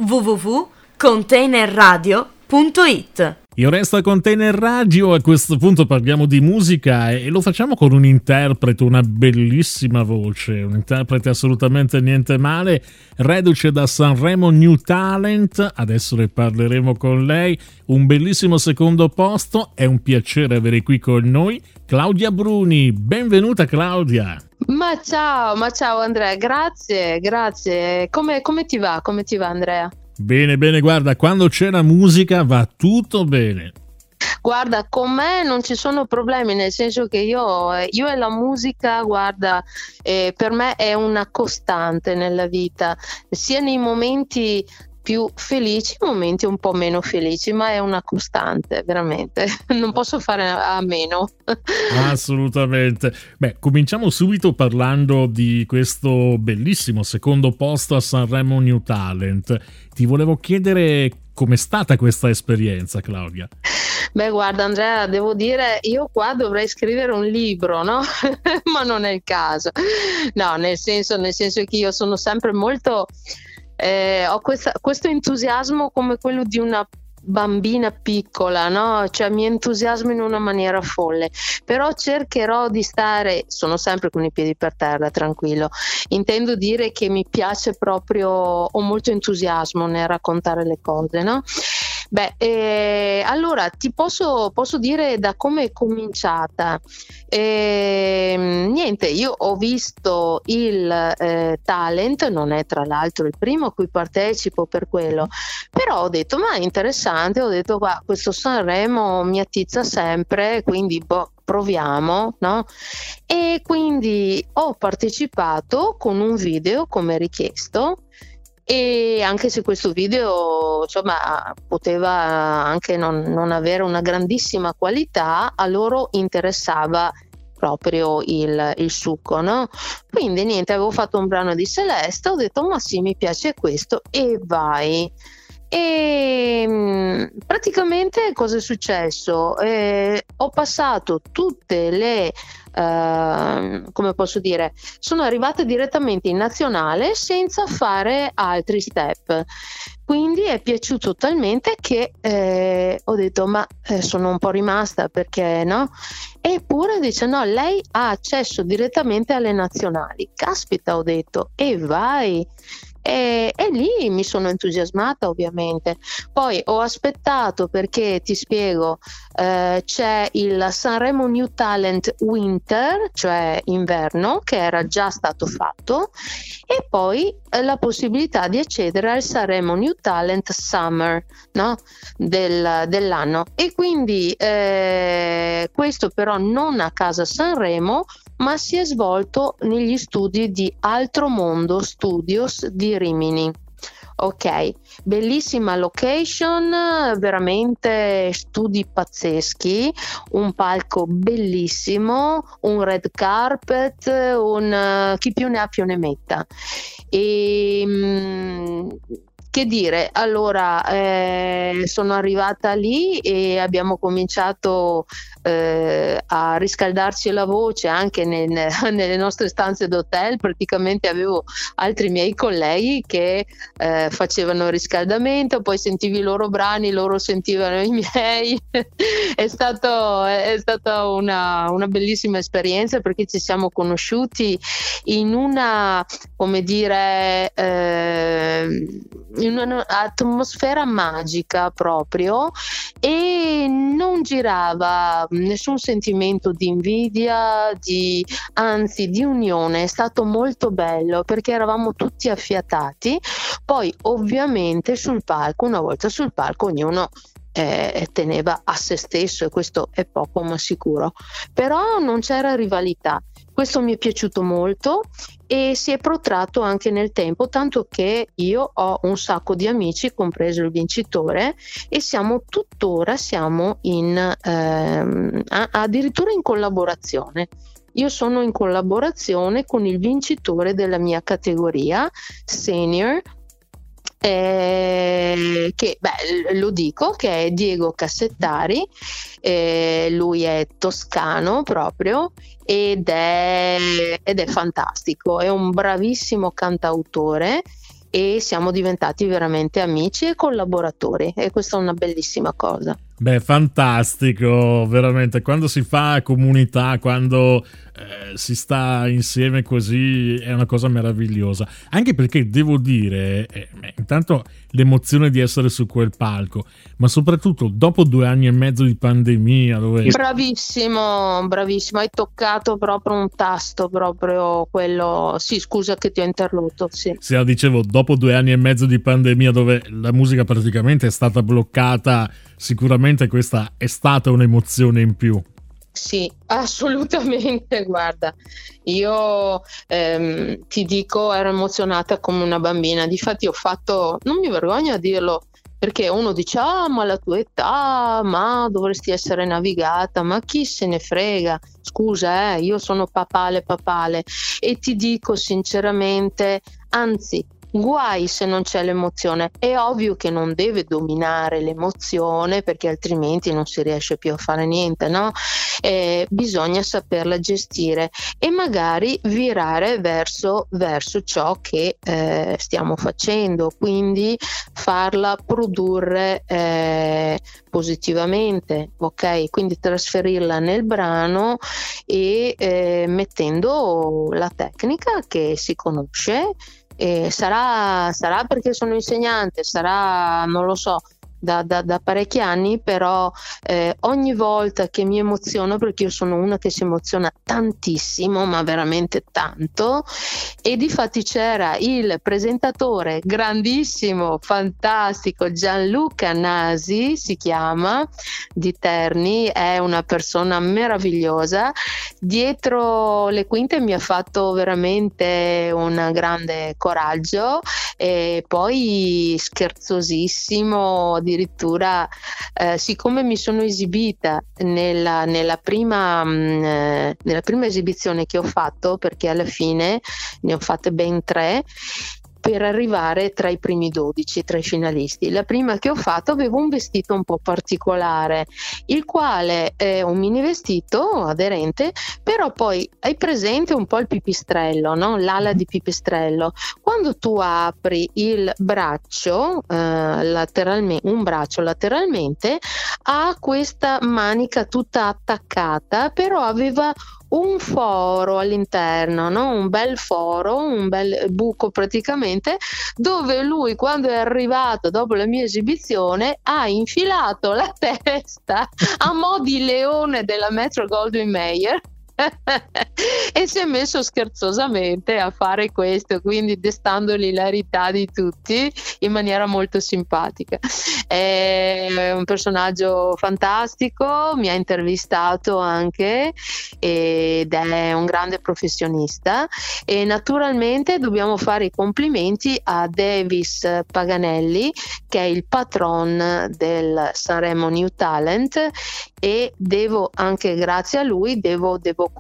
www.containerradio.it. Io resto a Container Radio, a questo punto parliamo di musica e lo facciamo con un interprete, una bellissima voce, un interprete assolutamente niente male, reduce da Sanremo New Talent, adesso ne parleremo con lei, un bellissimo secondo posto, è un piacere avere qui con noi Claudia Bruni, benvenuta Claudia! Ma ciao Andrea, grazie, come ti va Andrea? Bene, guarda, quando c'è la musica va tutto bene. Guarda, con me non ci sono problemi, nel senso che io e la musica, guarda, per me è una costante nella vita, sia nei momenti più felici, momenti un po' meno felici, ma è una costante, veramente, non posso fare a meno. Assolutamente. Beh, cominciamo subito parlando di questo bellissimo secondo posto a Sanremo New Talent. Ti volevo chiedere com'è stata questa esperienza, Claudia. Beh, guarda Andrea, devo dire, io qua dovrei scrivere un libro, no? Ma non è il caso. No, nel senso che io sono sempre molto... ho questo entusiasmo come quello di una bambina piccola, no? Cioè mi entusiasmo in una maniera folle, però cercherò di sono sempre con i piedi per terra, tranquillo. Intendo dire che mi piace proprio, ho molto entusiasmo nel raccontare le cose, no? Beh, allora ti posso dire da come è cominciata. Niente, io ho visto il talent, non è tra l'altro il primo a cui partecipo per quello, però ho detto ma è interessante, ho detto questo Sanremo mi attizza sempre, quindi proviamo, no? E quindi ho partecipato con un video come richiesto. E anche se questo video insomma poteva anche non avere una grandissima qualità, a loro interessava proprio il succo, no? Quindi niente, avevo fatto un brano di Celeste, ho detto ma sì, mi piace questo e vai. E praticamente cosa è successo? Ho passato tutte le come posso dire, sono arrivata direttamente in nazionale senza fare altri step, quindi è piaciuto talmente che ho detto ma sono un po' rimasta, perché no? Eppure dice no, lei ha accesso direttamente alle nazionali. Caspita, ho detto, e vai. E lì mi sono entusiasmata, ovviamente. Poi ho aspettato, perché ti spiego, c'è il Sanremo New Talent Winter, cioè inverno, che era già stato fatto, e poi la possibilità di accedere al Sanremo New Talent Summer, no? dell'anno. E quindi questo però non a casa Sanremo, ma si è svolto negli studi di Altro Mondo Studios di Rimini. Ok, bellissima location, veramente studi pazzeschi, un palco bellissimo, un red carpet, chi più ne ha più ne metta. Che dire, allora sono arrivata lì e abbiamo cominciato a riscaldarci la voce anche nelle nostre stanze d'hotel. Praticamente avevo altri miei colleghi che facevano il riscaldamento, poi sentivi i loro brani, loro sentivano i miei. È stata una bellissima esperienza, perché ci siamo conosciuti in una, come dire, in un'atmosfera magica proprio, e non girava nessun sentimento di invidia, anzi di unione. È stato molto bello perché eravamo tutti affiatati. Poi ovviamente sul palco, una volta sul palco, ognuno teneva a se stesso, e questo è poco ma sicuro, però non c'era rivalità. Questo mi è piaciuto molto e si è protratto anche nel tempo, tanto che io ho un sacco di amici, compreso il vincitore, e siamo tuttora addirittura in collaborazione. Io sono in collaborazione con il vincitore della mia categoria senior, che lo dico, che è Diego Cassettari. Lui è toscano proprio, ed è fantastico, è un bravissimo cantautore, e siamo diventati veramente amici e collaboratori, e questa è una bellissima cosa. Beh, fantastico, veramente, quando si fa comunità, quando si sta insieme così, è una cosa meravigliosa, anche perché devo dire, intanto l'emozione di essere su quel palco, ma soprattutto dopo 2 anni e mezzo di pandemia, dove... Bravissimo, bravissimo, hai toccato proprio un tasto, proprio quello, sì, scusa che ti ho interrotto, sì. Sì, dicevo, dopo 2 anni e mezzo di pandemia dove la musica praticamente è stata bloccata, sicuramente questa è stata un'emozione in più. Sì, assolutamente, guarda, io ti dico, ero emozionata come una bambina, difatti ho fatto, non mi vergogno a dirlo, perché uno dice, ma la tua età, ma dovresti essere navigata, ma chi se ne frega, scusa, io sono papale, e ti dico sinceramente, anzi, guai se non c'è l'emozione. È ovvio che non deve dominare l'emozione, perché altrimenti non si riesce più a fare niente, no? Bisogna saperla gestire e magari virare verso ciò che stiamo facendo, quindi farla produrre positivamente, ok? Quindi trasferirla nel brano e mettendo la tecnica che si conosce. Sarà perché sono insegnante, sarà, non lo so, da parecchi anni, però ogni volta che mi emoziono, perché io sono una che si emoziona tantissimo, ma veramente tanto, e difatti c'era il presentatore grandissimo, fantastico, Gianluca Nasi si chiama, di Terni, è una persona meravigliosa, dietro le quinte mi ha fatto veramente un grande coraggio, e poi scherzosissimo, addirittura siccome mi sono esibita nella prima esibizione che ho fatto, perché alla fine ne ho fatte ben 3 per arrivare tra i primi 12, tra i finalisti. La prima che ho fatto avevo un vestito un po' particolare, il quale è un mini vestito aderente, però poi hai presente un po' il pipistrello, no? L'ala di pipistrello. Quando tu apri il braccio lateralmente, un braccio lateralmente, ha questa manica tutta attaccata, però aveva un foro all'interno, no? Un bel foro, un bel buco praticamente, dove lui, quando è arrivato dopo la mia esibizione, ha infilato la testa a mo' di leone della Metro-Goldwyn-Mayer e si è messo scherzosamente a fare questo, quindi destando l'ilarità di tutti in maniera molto simpatica. È un personaggio fantastico, mi ha intervistato anche ed è un grande professionista, e naturalmente dobbiamo fare i complimenti a Davis Paganelli, che è il patron del Sanremo New Talent, e devo anche, grazie a lui, devo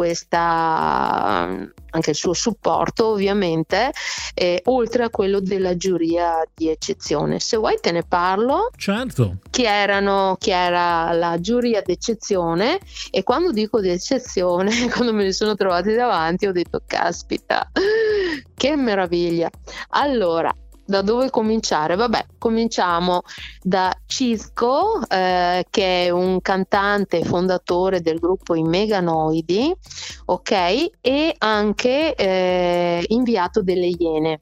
questa, anche il suo supporto ovviamente, oltre a quello della giuria di eccezione. Se vuoi te ne parlo. Certo. Chi era la giuria d'eccezione, e quando dico d'eccezione, quando me li sono trovati davanti ho detto caspita, che meraviglia. Allora, da dove cominciare? Vabbè, cominciamo da Cisco, che è un cantante fondatore del gruppo I Meganoidi, ok? E anche inviato delle Iene.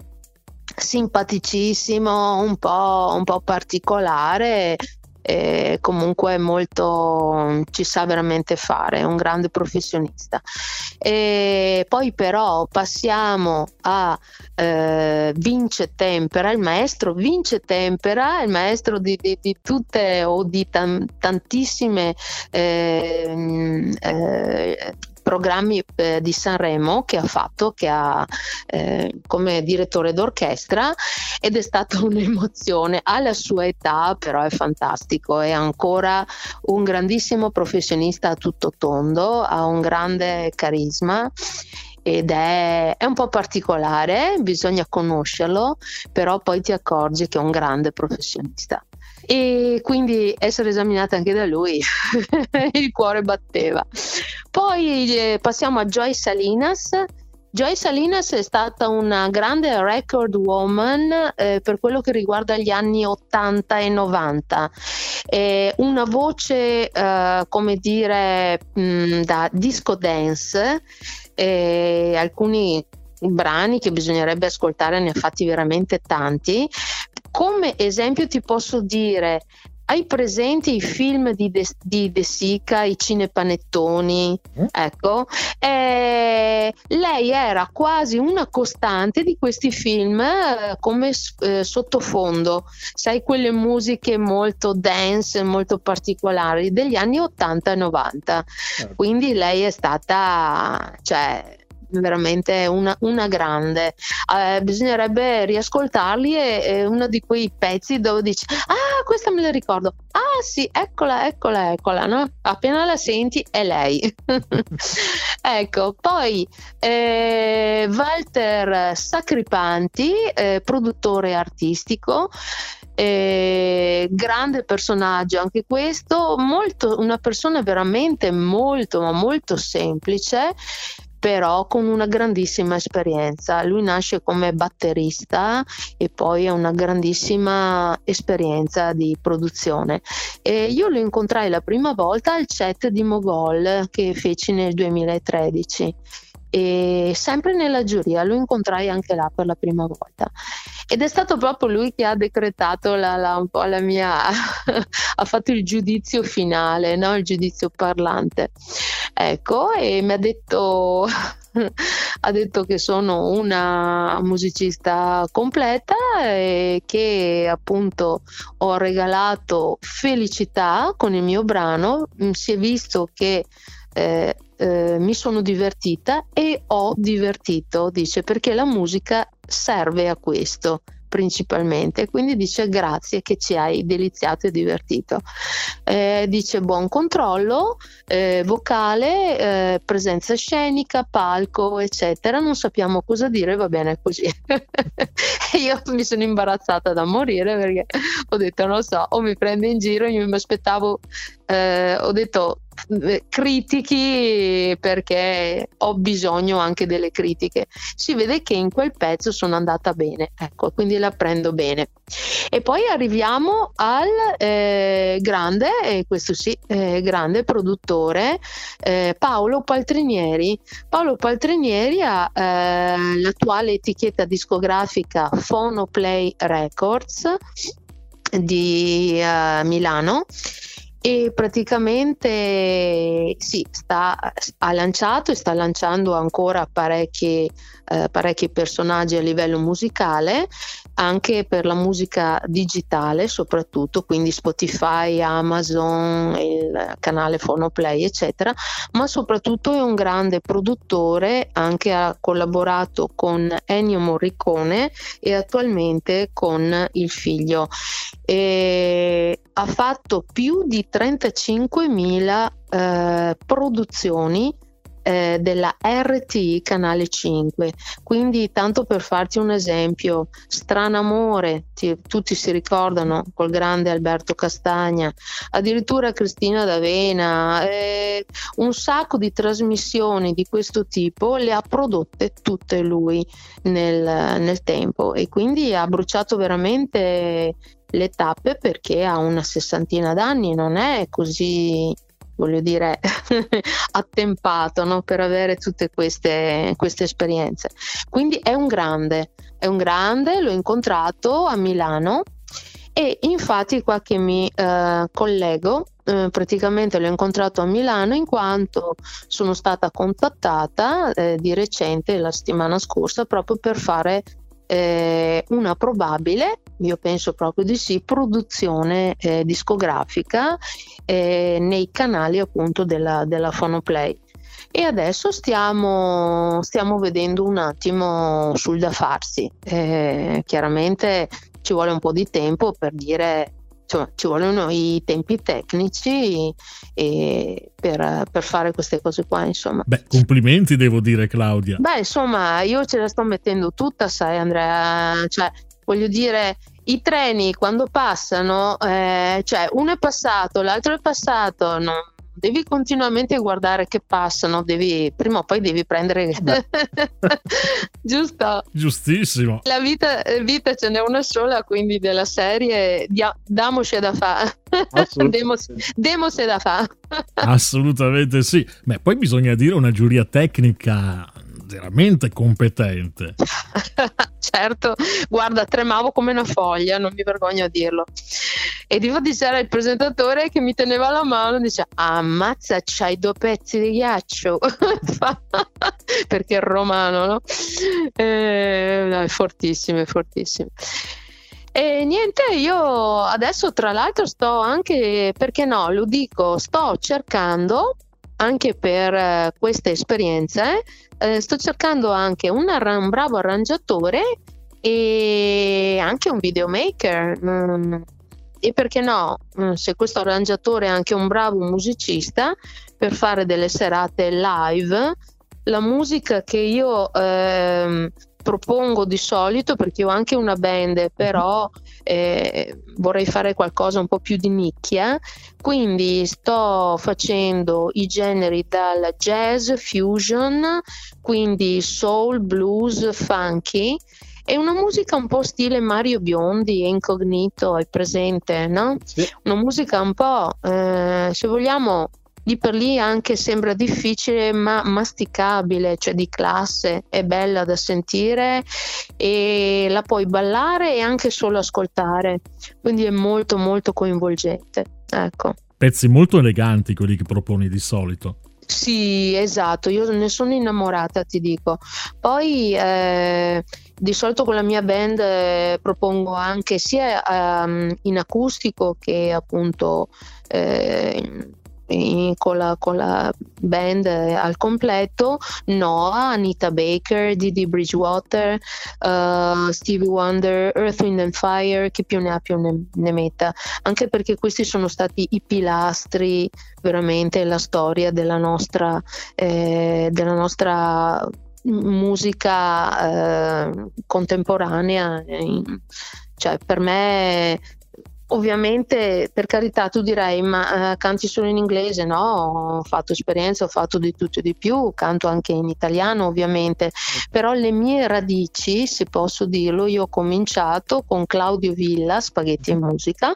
Simpaticissimo, un po' particolare, comunque molto, ci sa veramente fare, è un grande professionista. E poi però passiamo a Vince Tempera, il maestro Vince Tempera, il maestro di tutte o di tantissime programmi di Sanremo che ha come direttore d'orchestra, ed è stata un'emozione. Alla sua età però è fantastico, è ancora un grandissimo professionista a tutto tondo, ha un grande carisma ed è un po' particolare, bisogna conoscerlo, però poi ti accorgi che è un grande professionista. E quindi essere esaminata anche da lui il cuore batteva. Poi passiamo a Joy Salinas, Joy Salinas è stata una grande record woman per quello che riguarda gli anni 80 e 90. Una voce, come dire, da disco dance, alcuni brani che bisognerebbe ascoltare, ne ha fatti veramente tanti. Come esempio ti posso dire, hai presente i film di De Sica, i cinepanettoni? Ecco, lei era quasi una costante di questi film come sottofondo, sai, quelle musiche molto dance, molto particolari degli anni 80 e 90. Quindi lei è stata, cioè, veramente una grande. Bisognerebbe riascoltarli, è uno di quei pezzi dove dici: ah, questa me la ricordo, ah sì, eccola, no? Appena la senti è lei. Ecco, poi Walter Sacripanti, produttore artistico, grande personaggio anche questo, una persona veramente molto ma molto semplice, però con una grandissima esperienza. Lui nasce come batterista e poi ha una grandissima esperienza di produzione. Io lo incontrai la prima volta al Chat di Mogol che feci nel 2013, e sempre nella giuria lo incontrai anche là per la prima volta, ed è stato proprio lui che ha decretato un po' la mia ha fatto il giudizio finale, no? Il giudizio parlante, ecco, e mi ha detto ha detto che sono una musicista completa e che appunto ho regalato felicità con il mio brano. Si è visto che mi sono divertita e ho divertito, dice, perché la musica serve a questo principalmente, quindi dice grazie che ci hai deliziato e divertito. Dice buon controllo vocale, presenza scenica, palco, eccetera, non sappiamo cosa dire, va bene così. E io mi sono imbarazzata da morire, perché ho detto non so, o mi prende in giro, io mi aspettavo, ho detto critichi, perché ho bisogno anche delle critiche. Si vede che in quel pezzo sono andata bene, ecco, quindi la prendo bene. E poi arriviamo al grande, e questo sì, grande produttore, Paolo Paltrinieri. Paolo Paltrinieri ha l'attuale etichetta discografica Phonoplay Records di Milano, e praticamente sì, ha lanciato e sta lanciando ancora parecchi personaggi a livello musicale, anche per la musica digitale soprattutto, quindi Spotify, Amazon, il canale Phonoplay eccetera, ma soprattutto è un grande produttore, anche ha collaborato con Ennio Morricone e attualmente con il figlio. Ha fatto più di 35.000 produzioni della RTI Canale 5, quindi tanto per farti un esempio, Stranamore, tutti si ricordano, col grande Alberto Castagna, addirittura Cristina D'Avena, un sacco di trasmissioni di questo tipo le ha prodotte tutte lui nel tempo, e quindi ha bruciato veramente le tappe, perché ha una 60ina d'anni, non è così, voglio dire, attempato, no? Per avere tutte queste esperienze. Quindi è un grande, l'ho incontrato a Milano, e infatti qua che mi collego, praticamente l'ho incontrato a Milano in quanto sono stata contattata di recente, la settimana scorsa, proprio per fare una probabile, io penso proprio di sì, produzione discografica nei canali appunto della Phonoplay. E adesso stiamo vedendo un attimo sul da farsi. Chiaramente ci vuole un po' di tempo per dire, insomma, ci vogliono i tempi tecnici per fare queste cose qua, insomma. Beh, complimenti devo dire, Claudia. Beh, insomma, io ce la sto mettendo tutta, sai Andrea, cioè voglio dire, i treni quando passano, cioè uno è passato, l'altro è passato, devi continuamente guardare che passano, prima o poi devi prendere giusto? Giustissimo. La vita ce n'è una sola, quindi della serie damoci da fare. Demose da fare. Assolutamente sì. Beh, poi bisogna dire una giuria tecnica veramente competente. Certo, guarda, tremavo come una foglia, non mi vergogno a dirlo. E difatti c'era il presentatore che mi teneva la mano e diceva: ammazza, c'hai 2 pezzi di ghiaccio. Perché è romano, no? È fortissimo, è fortissimo. E niente, io adesso tra l'altro sto anche, perché no, lo dico, sto cercando anche per queste esperienze, sto cercando anche un bravo arrangiatore e anche un videomaker. E perché no, se questo arrangiatore è anche un bravo musicista, per fare delle serate live, la musica che io propongo di solito, perché ho anche una band, però vorrei fare qualcosa un po' più di nicchia, quindi sto facendo i generi dal jazz, fusion, quindi soul, blues, funky, e una musica un po' stile Mario Biondi e Incognito, è presente, no? Sì. Una musica un po', se vogliamo, lì per lì anche sembra difficile ma masticabile, cioè di classe, è bella da sentire e la puoi ballare e anche solo ascoltare, quindi è molto molto coinvolgente, ecco. Pezzi molto eleganti quelli che proponi di solito. Sì, esatto, io ne sono innamorata, ti dico. Poi di solito con la mia band propongo anche sia in acustico che appunto con la band al completo, Noah, Anita Baker, Didi Bridgewater, Stevie Wonder, Earth, Wind and Fire, chi più ne ha più ne metta, anche perché questi sono stati i pilastri veramente la storia della nostra musica contemporanea, cioè per me. Ovviamente, per carità, tu direi, ma canti solo in inglese? No, ho fatto esperienza, ho fatto di tutto e di più, canto anche in italiano ovviamente, però le mie radici, se posso dirlo, io ho cominciato con Claudio Villa, Spaghetti e musica,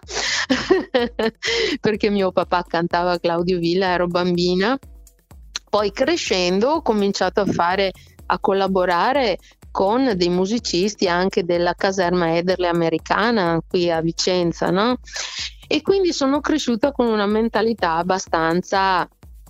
perché mio papà cantava Claudio Villa, ero bambina, poi crescendo ho cominciato a collaborare con dei musicisti anche della caserma Ederle americana qui a Vicenza, no? E quindi sono cresciuta con una mentalità abbastanza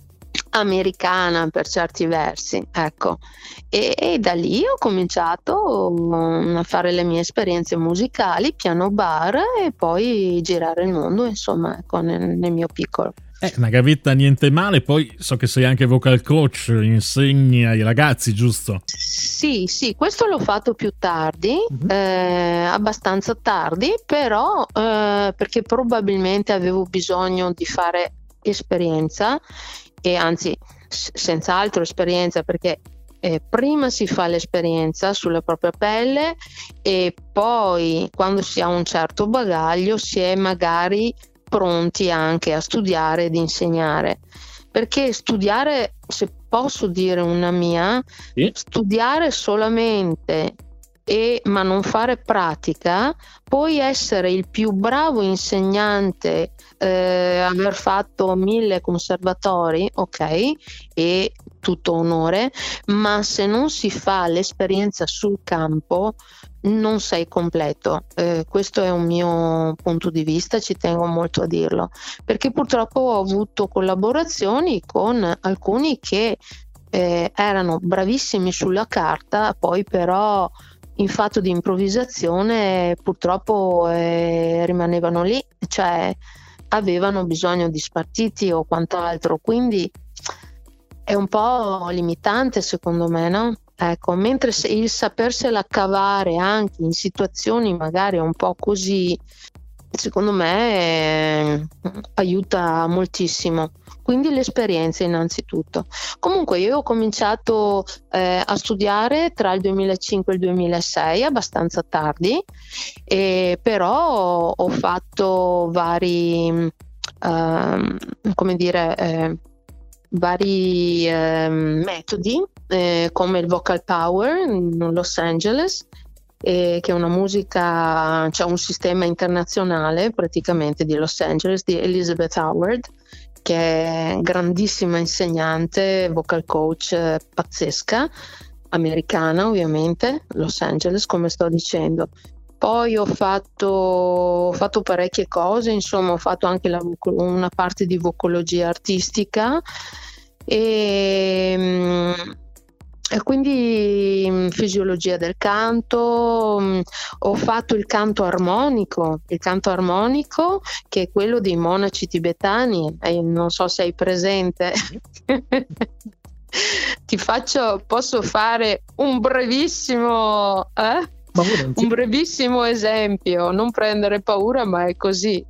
americana per certi versi, ecco, e da lì ho cominciato a fare le mie esperienze musicali, piano bar e poi girare il mondo, insomma, ecco, nel mio piccolo. Una gavetta niente male, poi so che sei anche vocal coach, insegni ai ragazzi, giusto? Sì, questo l'ho fatto più tardi, abbastanza tardi, però perché probabilmente avevo bisogno di fare esperienza, e anzi senz'altro esperienza, perché prima si fa l'esperienza sulla propria pelle e poi quando si ha un certo bagaglio si è magari pronti anche a studiare ed insegnare, perché studiare, se posso dire una mia, sì. Studiare solamente ma non fare pratica, puoi essere il più bravo insegnante, aver fatto 1000 conservatori, ok, e tutto onore, ma se non si fa l'esperienza sul campo non sei completo. Questo è un mio punto di vista, ci tengo molto a dirlo, perché purtroppo ho avuto collaborazioni con alcuni che erano bravissimi sulla carta, poi però in fatto di improvvisazione purtroppo rimanevano lì, cioè avevano bisogno di spartiti o quant'altro, quindi è un po' limitante secondo me, no? Ecco, mentre il sapersela cavare anche in situazioni magari un po' così, secondo me aiuta moltissimo. Quindi l'esperienza innanzitutto. Comunque io ho cominciato a studiare tra il 2005 e il 2006, abbastanza tardi, però ho fatto vari come dire, vari metodi, come il vocal power in Los Angeles, che è una musica, cioè un sistema internazionale praticamente di Los Angeles, di Elizabeth Howard, che è grandissima insegnante, vocal coach pazzesca, americana ovviamente, Los Angeles come sto dicendo. Poi ho fatto parecchie cose, insomma ho fatto anche una parte di vocologia artistica e quindi fisiologia del canto. Ho fatto il canto armonico che è quello dei monaci tibetani, non so se hai presente. Posso fare un brevissimo esempio, non prendere paura, ma è così.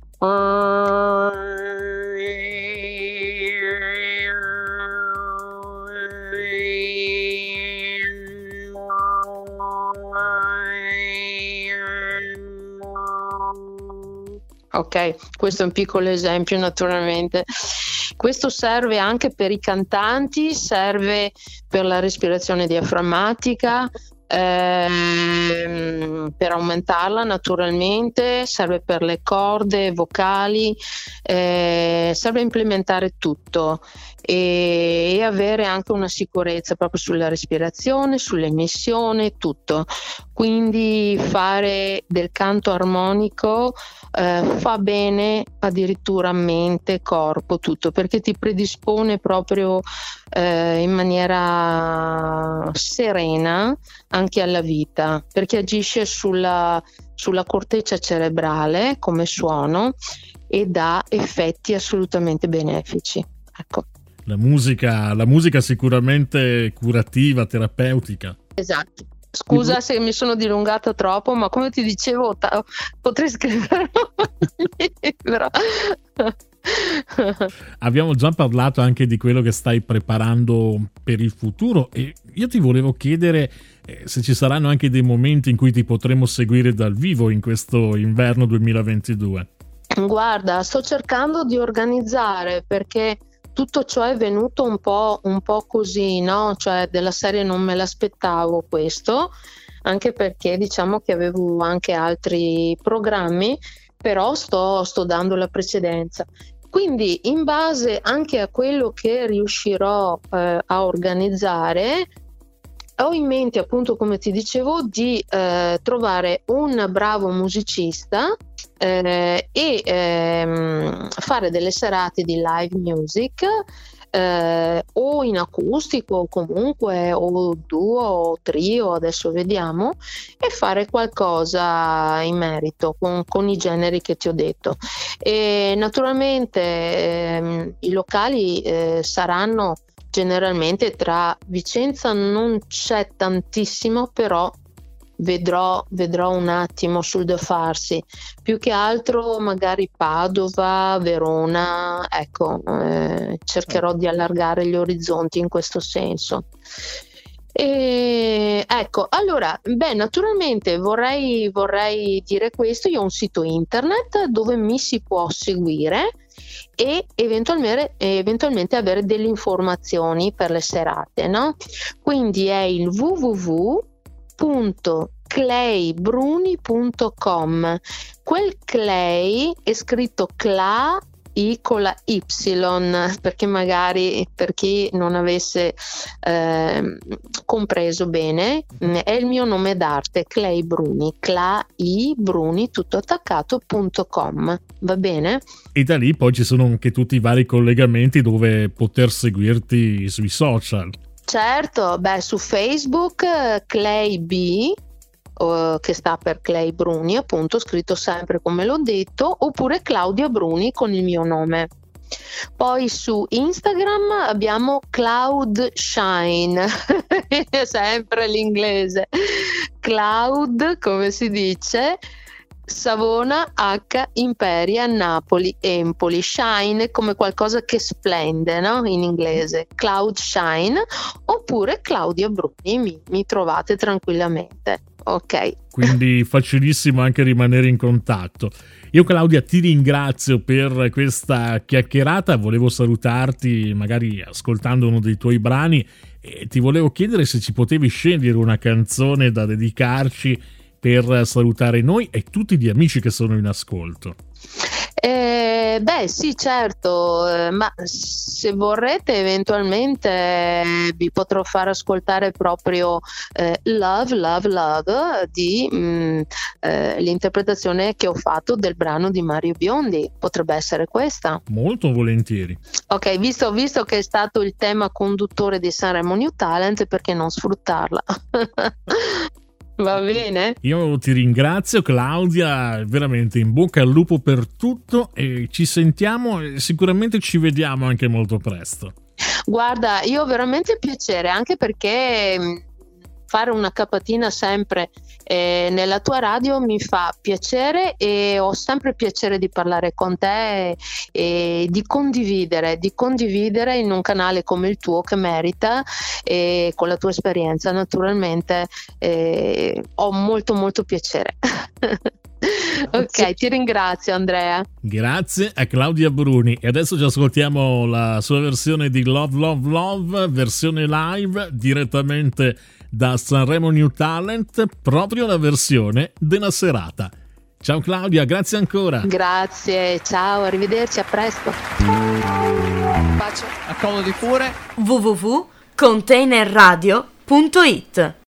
Ok, questo è un piccolo esempio, naturalmente. Questo serve anche per i cantanti, serve per la respirazione diaframmatica, per aumentarla naturalmente, serve per le corde vocali, serve implementare tutto e avere anche una sicurezza proprio sulla respirazione, sull'emissione, tutto. Quindi fare del canto armonico fa bene addirittura mente, corpo, tutto, perché ti predispone proprio in maniera serena anche alla vita, perché agisce sulla corteccia cerebrale come suono e dà effetti assolutamente benefici. Ecco. La musica sicuramente curativa, terapeutica. Esatto. Scusa se mi sono dilungata troppo, ma come ti dicevo potrei scrivere un libro. Abbiamo già parlato anche di quello che stai preparando per il futuro e io ti volevo chiedere se ci saranno anche dei momenti in cui ti potremo seguire dal vivo in questo inverno 2022. Guarda, sto cercando di organizzare, perché tutto ciò è venuto un po' così, no? Cioè della serie non me l'aspettavo questo, anche perché diciamo che avevo anche altri programmi, però sto dando la precedenza. Quindi in base anche a quello che riuscirò a organizzare, ho in mente, appunto come ti dicevo, di trovare un bravo musicista e fare delle serate di live music, o in acustico comunque, o duo o trio, adesso vediamo, e fare qualcosa in merito con i generi che ti ho detto. E naturalmente i locali saranno generalmente tra Vicenza, non c'è tantissimo, però vedrò un attimo sul da farsi, più che altro magari Padova, Verona, ecco, cercherò di allargare gli orizzonti in questo senso. E ecco, allora, naturalmente vorrei dire questo: io ho un sito internet dove mi si può seguire e eventualmente avere delle informazioni per le serate, no? Quindi è il www.claybruni.com. Quel Clay è scritto Cla con la Y, perché magari per chi non avesse compreso bene, è il mio nome d'arte, Clay Bruni, Bruni tutto attaccato.com, va bene? E da lì poi ci sono anche tutti i vari collegamenti dove poter seguirti sui social. Certo, su Facebook Clay B, che sta per Clay Bruni, appunto, scritto sempre come l'ho detto, oppure Claudia Bruni con il mio nome. Poi su Instagram abbiamo Cloud Shine, sempre l'inglese, Cloud come si dice, Savona, H, Imperia, Napoli, Empoli, Shine come qualcosa che splende, no? In inglese, Cloud Shine, oppure Claudia Bruni, mi trovate tranquillamente. ok. Quindi facilissimo anche rimanere in contatto. Io, Claudia, ti ringrazio per questa chiacchierata, volevo salutarti magari ascoltando uno dei tuoi brani e ti volevo chiedere se ci potevi scegliere una canzone da dedicarci per salutare noi e tutti gli amici che sono in ascolto. Beh sì, certo, ma se vorrete eventualmente vi potrò far ascoltare proprio Love, Love, Love di l'interpretazione che ho fatto del brano di Mario Biondi. Potrebbe essere questa? Molto volentieri. Ok, visto che è stato il tema conduttore di Sanremo New Talent, perché non sfruttarla? Va bene? Io ti ringrazio, Claudia, veramente in bocca al lupo per tutto e ci sentiamo e sicuramente ci vediamo anche molto presto. Guarda, io ho veramente piacere, anche perché fare una capatina sempre nella tua radio mi fa piacere e ho sempre piacere di parlare con te e di condividere in un canale come il tuo che merita, e con la tua esperienza naturalmente ho molto molto piacere. Ok, ti ringrazio Andrea. Grazie a Claudia Bruni e adesso ci ascoltiamo la sua versione di Love Love Love, versione live direttamente da Sanremo New Talent, proprio la versione della serata. Ciao Claudia, grazie ancora. Grazie, ciao, arrivederci, a presto. Bacio a collo di cuore. www.containerradio.it